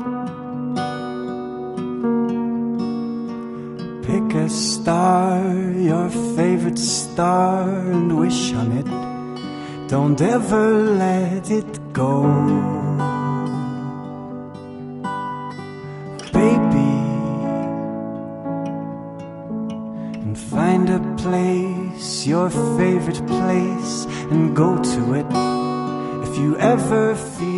Pick a star, your favorite star, and wish on it. Don't ever let it go. Baby, and find a place, your favorite place, and go to it. If you ever feel